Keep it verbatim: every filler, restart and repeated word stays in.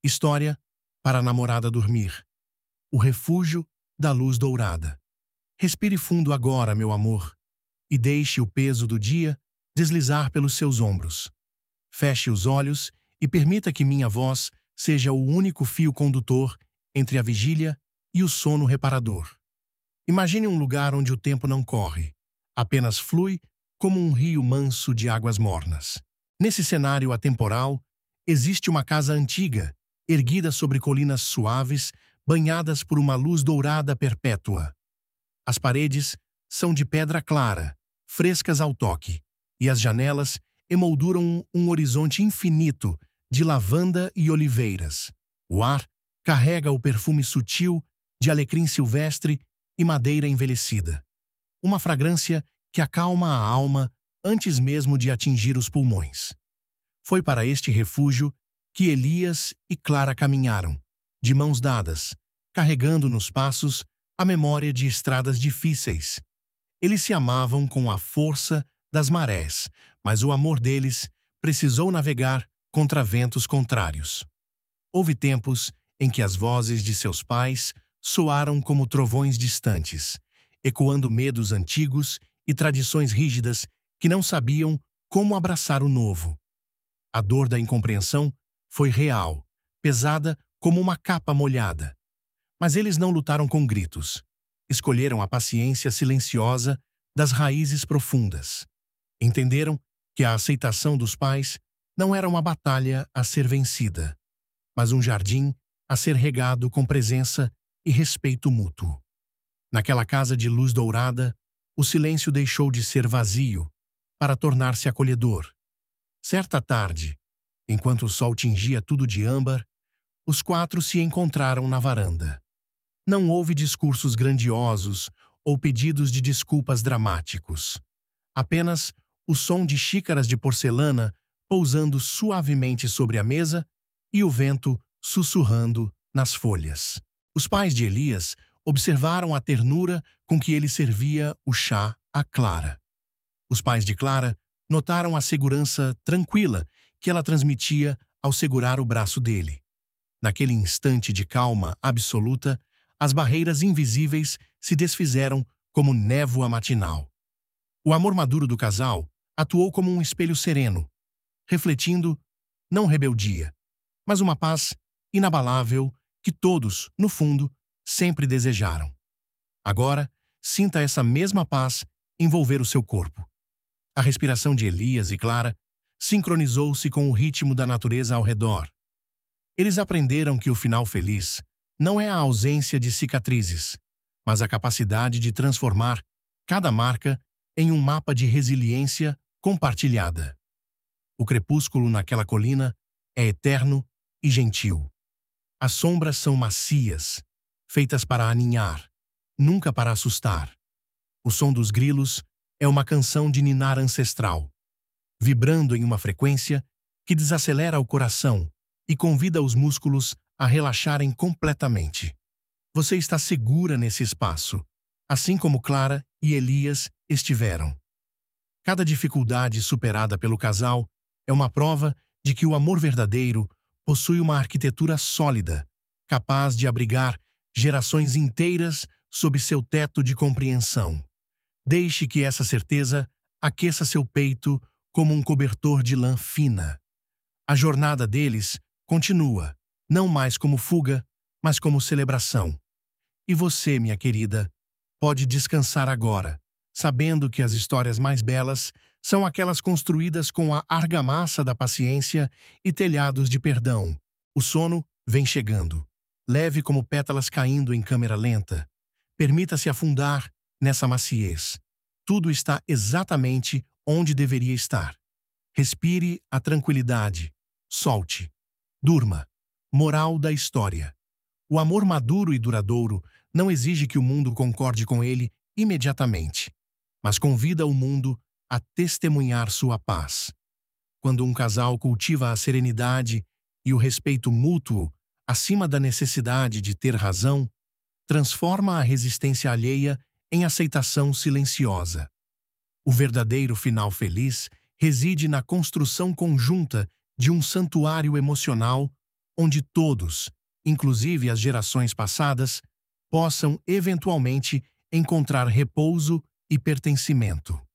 História para a namorada dormir. O refúgio da luz dourada. Respire fundo agora, meu amor, e deixe o peso do dia deslizar pelos seus ombros. Feche os olhos e permita que minha voz seja o único fio condutor entre a vigília e o sono reparador. Imagine um lugar onde o tempo não corre, apenas flui como um rio manso de águas mornas. Nesse cenário atemporal, existe uma casa antiga, erguida sobre colinas suaves, banhadas por uma luz dourada perpétua. As paredes são de pedra clara, frescas ao toque, e as janelas emolduram um horizonte infinito de lavanda e oliveiras. O ar carrega o perfume sutil de alecrim silvestre e madeira envelhecida. Uma fragrância que acalma a alma antes mesmo de atingir os pulmões. Foi para este refúgio que Elias e Clara caminharam, de mãos dadas, carregando nos passos a memória de estradas difíceis. Eles se amavam com a força das marés, mas o amor deles precisou navegar contra ventos contrários. Houve tempos em que as vozes de seus pais soaram como trovões distantes, ecoando medos antigos e tradições rígidas que não sabiam como abraçar o novo. A dor da incompreensão foi real, pesada como uma capa molhada. Mas eles não lutaram com gritos. Escolheram a paciência silenciosa das raízes profundas. Entenderam que a aceitação dos pais não era uma batalha a ser vencida, mas um jardim a ser regado com presença e respeito mútuo. Naquela casa de luz dourada, o silêncio deixou de ser vazio para tornar-se acolhedor. Certa tarde, enquanto o sol tingia tudo de âmbar, os quatro se encontraram na varanda. Não houve discursos grandiosos ou pedidos de desculpas dramáticos. Apenas o som de xícaras de porcelana pousando suavemente sobre a mesa e o vento sussurrando nas folhas. Os pais de Elias observaram a ternura com que ele servia o chá a Clara. Os pais de Clara notaram a segurança tranquila que ela transmitia ao segurar o braço dele. Naquele instante de calma absoluta, as barreiras invisíveis se desfizeram como névoa matinal. O amor maduro do casal atuou como um espelho sereno, refletindo, não rebeldia, mas uma paz inabalável que todos, no fundo, sempre desejaram. Agora, sinta essa mesma paz envolver o seu corpo. A respiração de Elias e Clara sincronizou-se com o ritmo da natureza ao redor. Eles aprenderam que o final feliz não é a ausência de cicatrizes, mas a capacidade de transformar cada marca em um mapa de resiliência compartilhada. O crepúsculo naquela colina é eterno e gentil. As sombras são macias, feitas para aninhar, nunca para assustar. O som dos grilos é uma canção de ninar ancestral, vibrando em uma frequência que desacelera o coração e convida os músculos a relaxarem completamente. Você está segura nesse espaço, assim como Clara e Elias estiveram. Cada dificuldade superada pelo casal é uma prova de que o amor verdadeiro possui uma arquitetura sólida, capaz de abrigar gerações inteiras sob seu teto de compreensão. Deixe que essa certeza aqueça seu peito como um cobertor de lã fina. A jornada deles continua, não mais como fuga, mas como celebração. E você, minha querida, pode descansar agora, sabendo que as histórias mais belas são aquelas construídas com a argamassa da paciência e telhados de perdão. O sono vem chegando, leve como pétalas caindo em câmera lenta. Permita-se afundar nessa maciez. Tudo está exatamente onde deveria estar. Respire a tranquilidade. Solte. Durma. Moral da história. O amor maduro e duradouro não exige que o mundo concorde com ele imediatamente, mas convida o mundo a testemunhar sua paz. Quando um casal cultiva a serenidade e o respeito mútuo acima da necessidade de ter razão, transforma a resistência alheia em aceitação silenciosa. O verdadeiro final feliz reside na construção conjunta de um santuário emocional onde todos, inclusive as gerações passadas, possam eventualmente encontrar repouso e pertencimento.